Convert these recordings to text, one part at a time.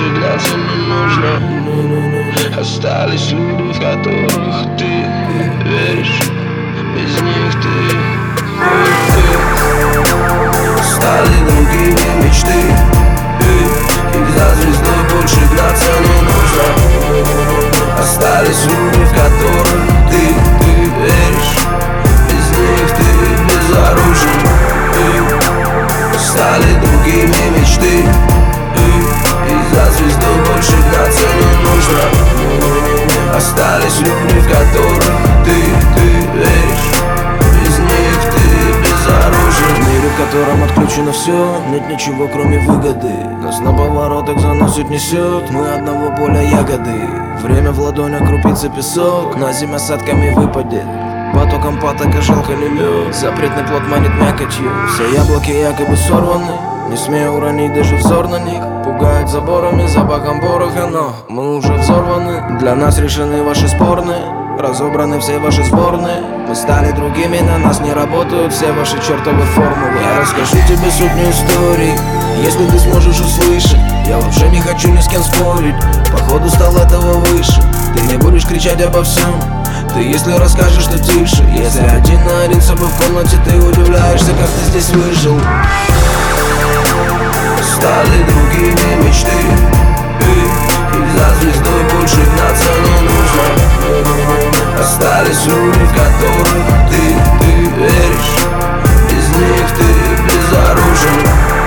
больше гнаться не нужно. Остались люди, в которых ты веришь. Без них ты стали другими мечты. И за звездой больше гнаться не нужно. Остались люди, в которых ты веришь. Без них ты безоружен. Стали другими мечты. И за звездой больше гнаться не нужно. Остались люди, в которых ты веришь. Без них ты безоружен. В мире, в котором отключено все, нет ничего кроме выгоды. Нас на поворотах заносит, несет, мы одного поля ягоды. Время в ладонях, крупица песок, на зиме осадками выпадет. Потоком патока жалко не лед. Запретный плод манит мякотью. Все яблоки якобы сорваны. Не смею уронить даже взор на них. Пугают заборами, запахом пороха, но мы уже взорваны. Для нас решены ваши спорные, разобраны все ваши сборные. Мы стали другими, на нас не работают все ваши чертовы формулы. Я расскажу тебе сотню историй, если ты сможешь услышать. Я вообще не хочу ни с кем спорить, походу стал этого выше. Ты не будешь кричать обо всем, ты если расскажешь, что тише. Если один на один с собой в комнате, ты удивляешься, как ты здесь выжил. Стали другими мечты. И за звездой больше гнаться не нужно. Остались люди, в которых ты веришь. Без них ты безоружен.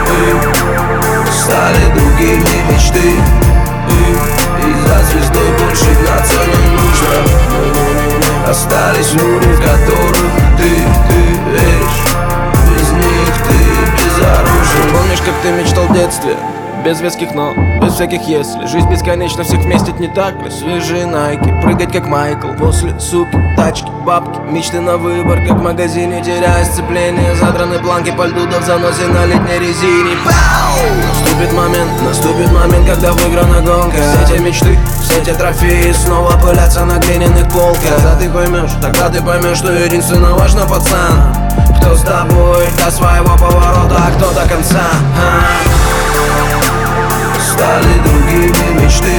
Стали другими мечты. И за звездой больше гнаться не нужно. Остались люди, в которых ты веришь. Без них ты безоружен. Помнишь, как ты мечтал в детстве? Без веских «но», без всяких «если». Жизнь бесконечно всех вместит, не так ли? Свежие найки, прыгать как Майкл. После суки, тачки, бабки, мечты на выбор, как в магазине, теряя сцепление. Задраны планки по льду, да в заносе на летней резине. Наступит момент, когда выиграна гонка. Все те мечты, все те трофеи снова пылятся на глиняных полках. Тогда ты поймешь, что единственно важно, пацан, кто с тобой до своего поворота, а кто до конца. Стали другими мечты.